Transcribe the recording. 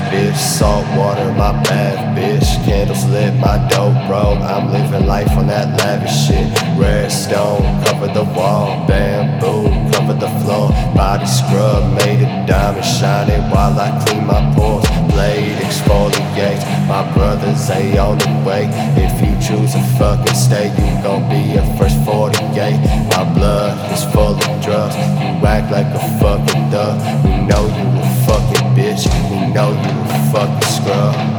bitch. Salt water, my bath, bitch. Candles lit, my dope, bro. I'm living life on that lavish shit. Red stone, cover the wall. Bamboo, cover the floor. Body scrub, made of diamond shining while I clean my pores. Blade exfoliate, my brothers, they on the way. If you choose to fucking stay, you gon' be a first 48. My blood is full of drugs. You act like a fucking thug. We know you a fucking bitch. We know you a fucking scrub.